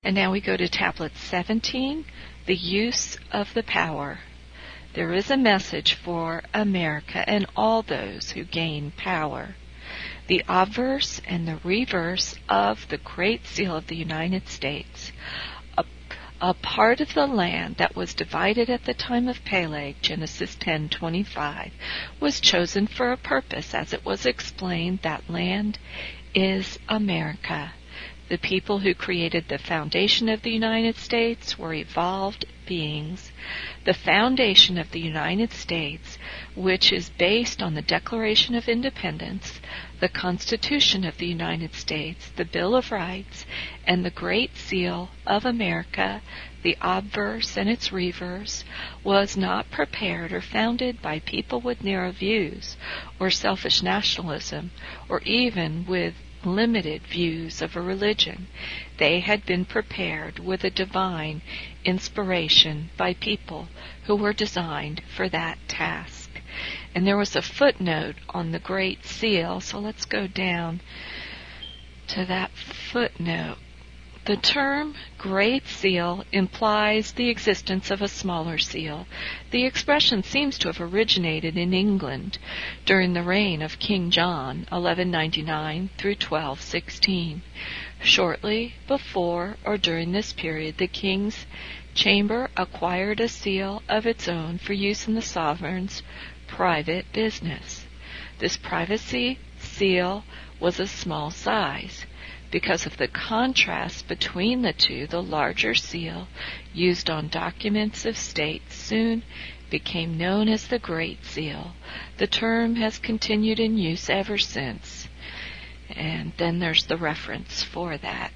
And now we go to tablet 17, the use of the power. There is a message for America and all those who gain power. The obverse and the reverse of the Great Seal of the United States. A part of the land that was divided at the time of Peleg, Genesis 10:25, was chosen for a purpose. As it was explained, that land is America. The people who created the foundation of the United States were evolved beings. The foundation of the United States, which is based on the Declaration of Independence, the Constitution of the United States, the Bill of Rights, and the Great Seal of America, the obverse and its reverse, was not prepared or founded by people with narrow views or selfish nationalism, or even with limited views of a religion. They had been prepared with a divine inspiration by people who were designed for that task. And there was a footnote on the Great Seal, so let's go down to that footnote. The term Great Seal implies the existence of a smaller seal. The expression seems to have originated in England during the reign of King John, 1199 through 1216. Shortly before or during this period, the King's Chamber acquired a seal of its own for use in the sovereign's private business. This privacy seal was a small size. Because of the contrast between the two, the larger seal, used on documents of state, soon became known as the Great Seal. The term has continued in use ever since. And then there's the reference for that.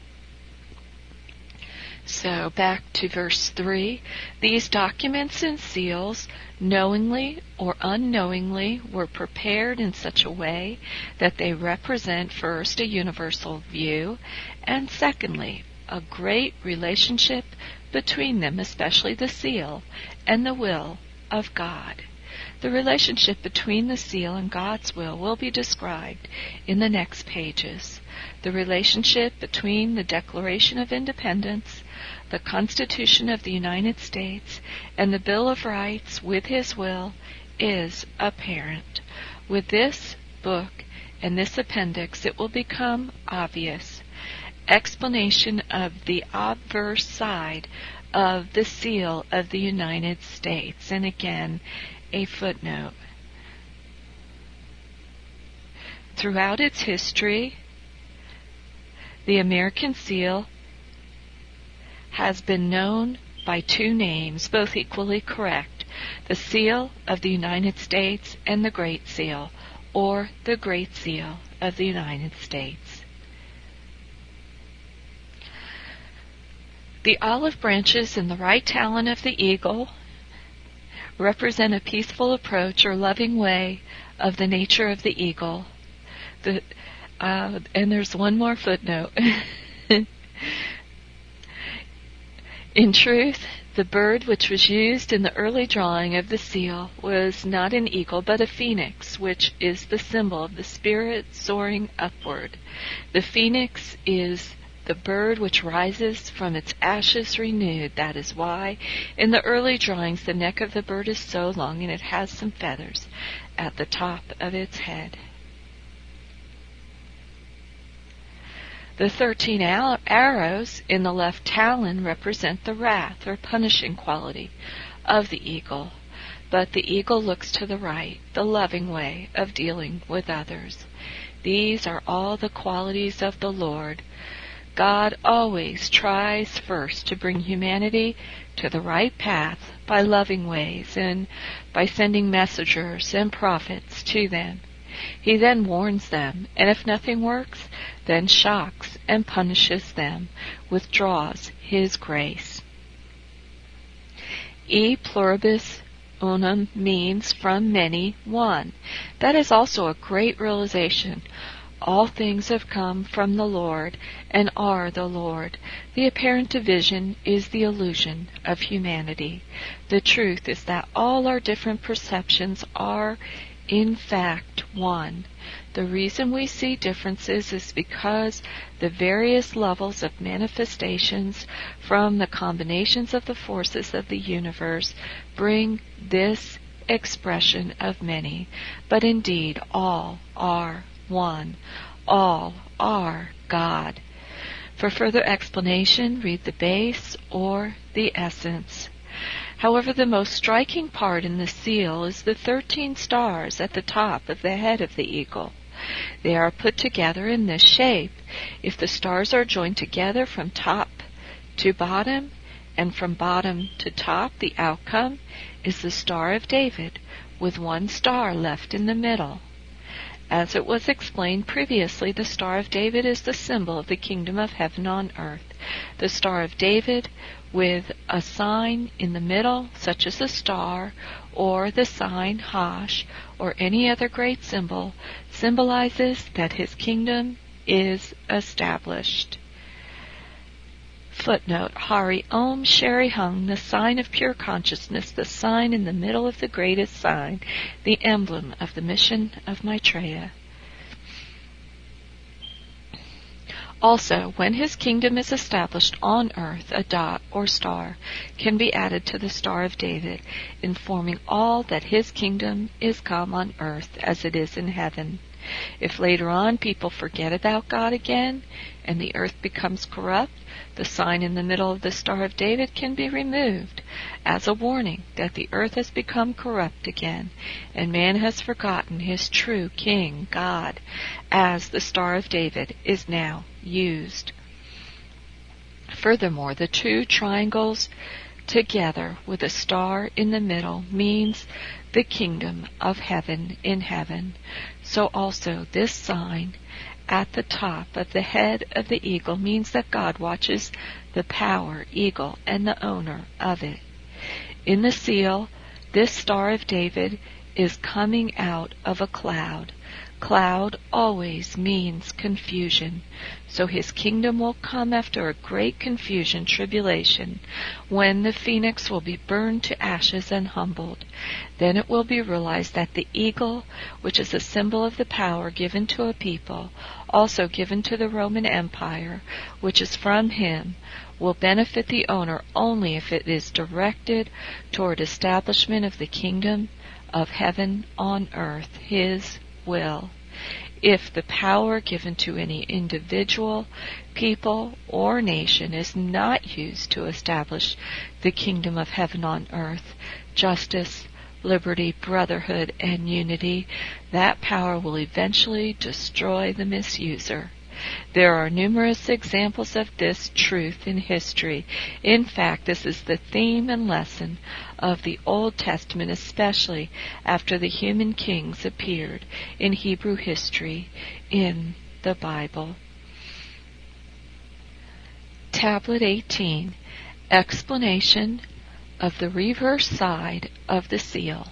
So back to verse 3. These documents and seals, knowingly or unknowingly, were prepared in such a way that they represent first a universal view, and secondly, a great relationship between them, especially the seal, and the will of God. The relationship between the seal and God's will be described in the next pages. The relationship between the Declaration of Independence, the Constitution of the United States, and the Bill of Rights with His will is apparent. With this book and this appendix, it will become obvious. Explanation of the obverse side of the seal of the United States. And again, a footnote. Throughout its history, the American seal has been known by two names, both equally correct: the Seal of the United States and the Great Seal, or the Great Seal of the United States. The olive branches in the right talon of the eagle represent a peaceful approach or loving way of the nature of the eagle. And there's one more footnote. In truth, the bird which was used in the early drawing of the seal was not an eagle, but a phoenix, which is the symbol of the spirit soaring upward. The phoenix is the bird which rises from its ashes renewed. That is why in the early drawings the neck of the bird is so long, and it has some feathers at the top of its head. The 13 arrows in the left talon represent the wrath or punishing quality of the eagle, but the eagle looks to the right, the loving way of dealing with others. These are all the qualities of the Lord. God always tries first to bring humanity to the right path by loving ways and by sending messengers and prophets to them. He then warns them, and if nothing works, then shocks and punishes them, withdraws His grace. E pluribus unum means from many one. That is also a great realization. All things have come from the Lord and are the Lord. The apparent division is the illusion of humanity. The truth is that all our different perceptions are in fact one. The reason we see differences is because the various levels of manifestations from the combinations of the forces of the universe bring this expression of many, but indeed all are one. All are God. For further explanation, read the base or the essence. However, the most striking part in the seal is the 13 stars at the top of the head of the eagle. They are put together in this shape. If the stars are joined together from top to bottom and from bottom to top, the outcome is the Star of David with one star left in the middle. As it was explained previously, the Star of David is the symbol of the kingdom of heaven on earth. The Star of David with a sign in the middle, such as a star, or the sign Hash, or any other great symbol, symbolizes that his kingdom is established. Footnote, Hari Om Shari Hung, the sign of pure consciousness, the sign in the middle of the greatest sign, the emblem of the mission of Maitreya. Also, when his kingdom is established on earth, a dot or star can be added to the Star of David, informing all that his kingdom is come on earth as it is in heaven. If later on people forget about God again and the earth becomes corrupt, the sign in the middle of the Star of David can be removed as a warning that the earth has become corrupt again and man has forgotten his true King, God, as the Star of David is now used. Furthermore, the two triangles together with a star in the middle means the kingdom of heaven in heaven. So also this sign at the top of the head of the eagle means that God watches the power eagle and the owner of it. In the seal, this Star of David is coming out of a cloud. Cloud always means confusion. So his kingdom will come after a great confusion, tribulation, when the phoenix will be burned to ashes and humbled. Then it will be realized that the eagle, which is a symbol of the power given to a people, also given to the Roman Empire, which is from him, will benefit the owner only if it is directed toward establishment of the kingdom of heaven on earth, his will. If the power given to any individual, people, or nation is not used to establish the kingdom of heaven on earth, justice, liberty, brotherhood, and unity, that power will eventually destroy the misuser. There are numerous examples of this truth in history. In fact, this is the theme and lesson of the Old Testament, especially after the human kings appeared in Hebrew history in the Bible. Tablet 18. Explanation of the reverse side of the seal.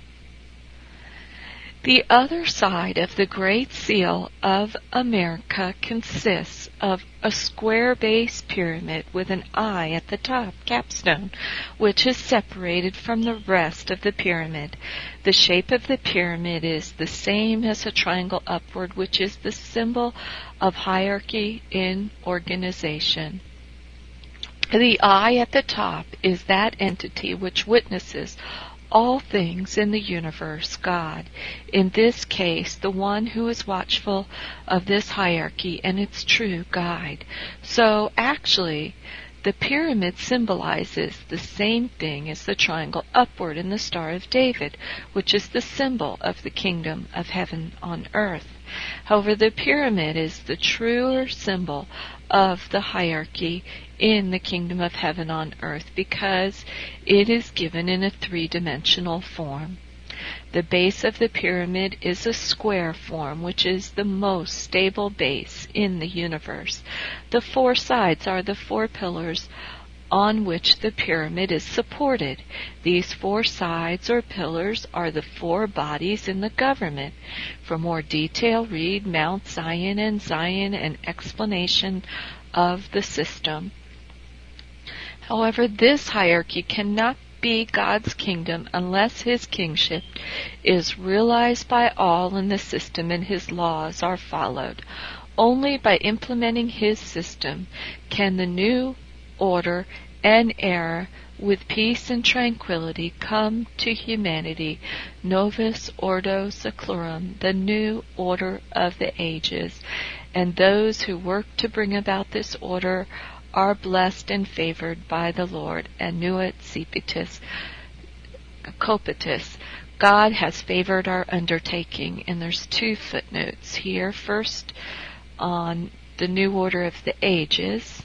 The other side of the Great Seal of America consists of a square base pyramid with an eye at the top, capstone, which is separated from the rest of the pyramid. The shape of the pyramid is the same as a triangle upward, which is the symbol of hierarchy in organization. The eye at the top is that entity which witnesses all things in the universe, God. In this case, the one who is watchful of this hierarchy and its true guide. So, actually, the pyramid symbolizes the same thing as the triangle upward in the Star of David, which is the symbol of the kingdom of heaven on earth. However, the pyramid is the truer symbol of the hierarchy in the kingdom of heaven on earth because it is given in a three-dimensional form. The base of the pyramid is a square form, which is the most stable base in the universe. The four sides are the four pillars on which the pyramid is supported. These four sides or pillars are the four bodies in the government. For more detail, read Mount Zion and Zion, an explanation of the system. However, this hierarchy cannot be God's kingdom unless his kingship is realized by all in the system and his laws are followed. Only by implementing his system can the new order and era with peace and tranquility come to humanity. Novus Ordo Seclorum, the new order of the ages. And those who work to bring about this order are blessed and favored by the Lord. Annuit Cipitis Copitis. God has favored our undertaking. And there's 2 footnotes here. First, on the new order of the ages.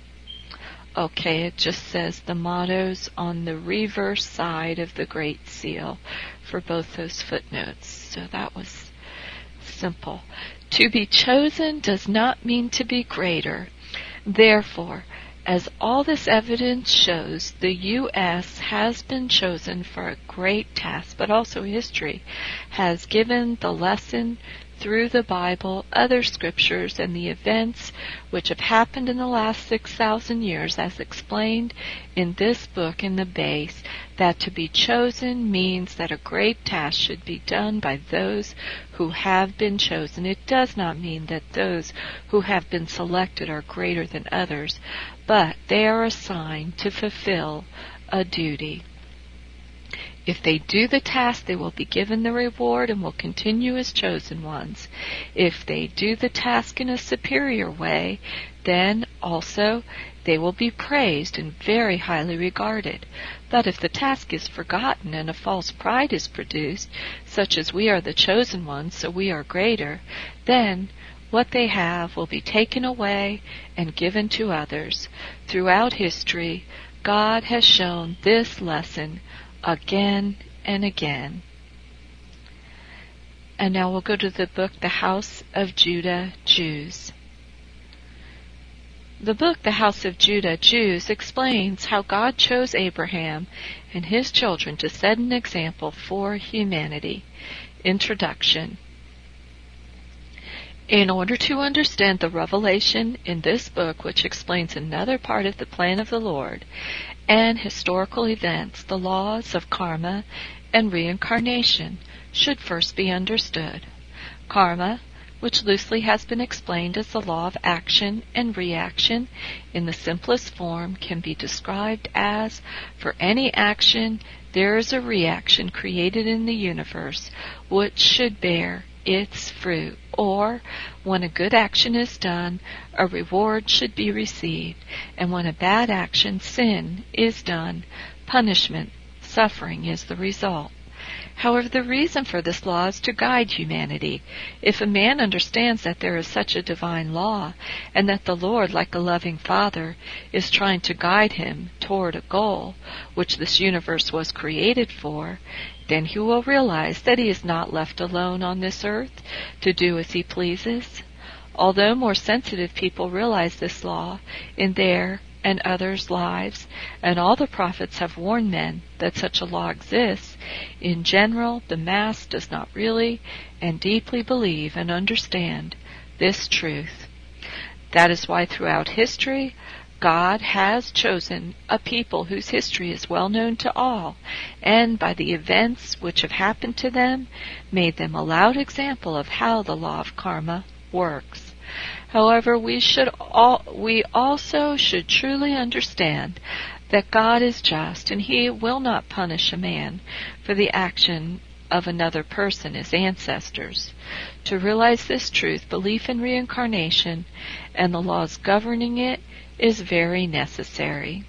Okay, it just says the mottos on the reverse side of the Great Seal for both those footnotes. So that was simple. To be chosen does not mean to be greater. Therefore, as all this evidence shows, the U.S. has been chosen for a great task, but also history has given the lesson through the Bible, other scriptures, and the events which have happened in the last 6,000 years, as explained in this book in the base, that to be chosen means that a great task should be done by those who have been chosen. It does not mean that those who have been selected are greater than others, but they are assigned to fulfill a duty. If they do the task, they will be given the reward and will continue as chosen ones. If they do the task in a superior way, then also they will be praised and very highly regarded. But if the task is forgotten and a false pride is produced, such as we are the chosen ones, so we are greater, then what they have will be taken away and given to others. Throughout history, God has shown this lesson again and again. And now we'll go to the book, The House of Judah, Jews. The book, The House of Judah, Jews, explains how God chose Abraham and his children to set an example for humanity. Introduction. In order to understand the revelation in this book, which explains another part of the plan of the Lord and historical events, the laws of karma and reincarnation should first be understood. Karma, which loosely has been explained as the law of action and reaction, in the simplest form can be described as, for any action, there is a reaction created in the universe which should bear its fruit, or when a good action is done, a reward should be received, and when a bad action, sin, is done, punishment, suffering is the result. However, the reason for this law is to guide humanity. If a man understands that there is such a divine law, and that the Lord, like a loving father, is trying to guide him toward a goal which this universe was created for, then he will realize that he is not left alone on this earth to do as he pleases. Although more sensitive people realize this law in their and others' lives, and all the prophets have warned men that such a law exists, in general the mass does not really and deeply believe and understand this truth. That is why throughout history God has chosen a people whose history is well known to all, and by the events which have happened to them, made them a loud example of how the law of karma works. However, we also should truly understand that God is just, and He will not punish a man for the action of another person, his ancestors. To realize this truth, belief in reincarnation and the laws governing it is very necessary.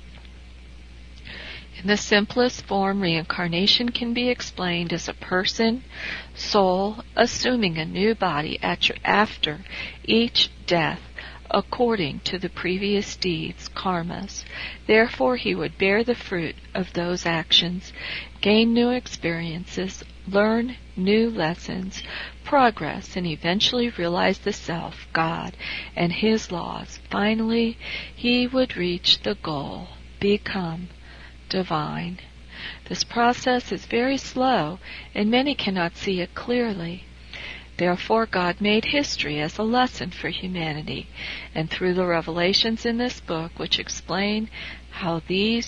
In the simplest form, reincarnation can be explained as a person, soul, assuming a new body after each death, according to the previous deeds, karmas. Therefore, he would bear the fruit of those actions, gain new experiences, learn new lessons, progress, and eventually realize the Self, God, and His laws. Finally, he would reach the goal, become divine. This process is very slow, and many cannot see it clearly. Therefore, God made history as a lesson for humanity, and through the revelations in this book, which explain how these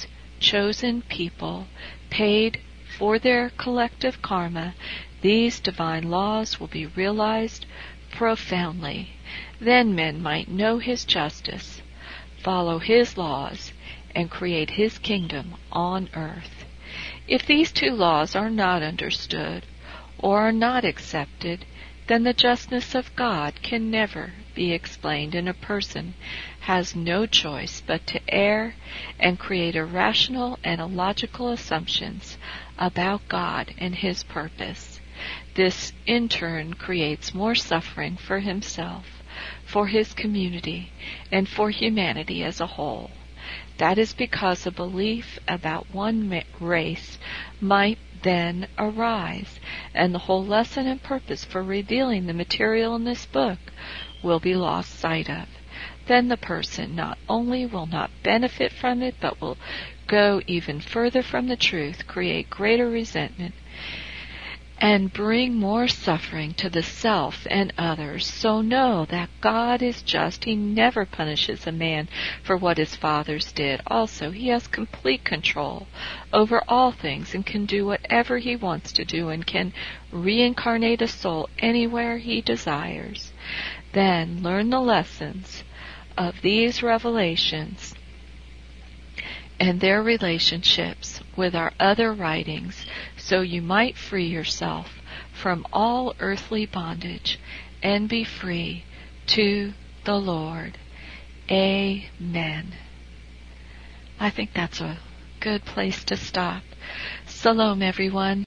chosen people paid for their collective karma, these divine laws will be realized profoundly. Then men might know his justice, follow his laws, and create his kingdom on earth. If these two laws are not understood or are not accepted, then the justness of God can never be explained, and a person has no choice but to err and create irrational and illogical assumptions about God and his purpose. This in turn creates more suffering for himself, for his community, and for humanity as a whole. That is because a belief about one race might then arise, and the whole lesson and purpose for revealing the material in this book will be lost sight of. Then the person not only will not benefit from it, but will go even further from the truth, create greater resentment, and bring more suffering to the self and others. So know that God is just. He never punishes a man for what his fathers did. Also, he has complete control over all things and can do whatever he wants to do and can reincarnate a soul anywhere he desires. Then learn the lessons of these revelations and their relationships with our other writings, so you might free yourself from all earthly bondage and be free to the Lord. Amen. I think that's a good place to stop. Shalom, everyone.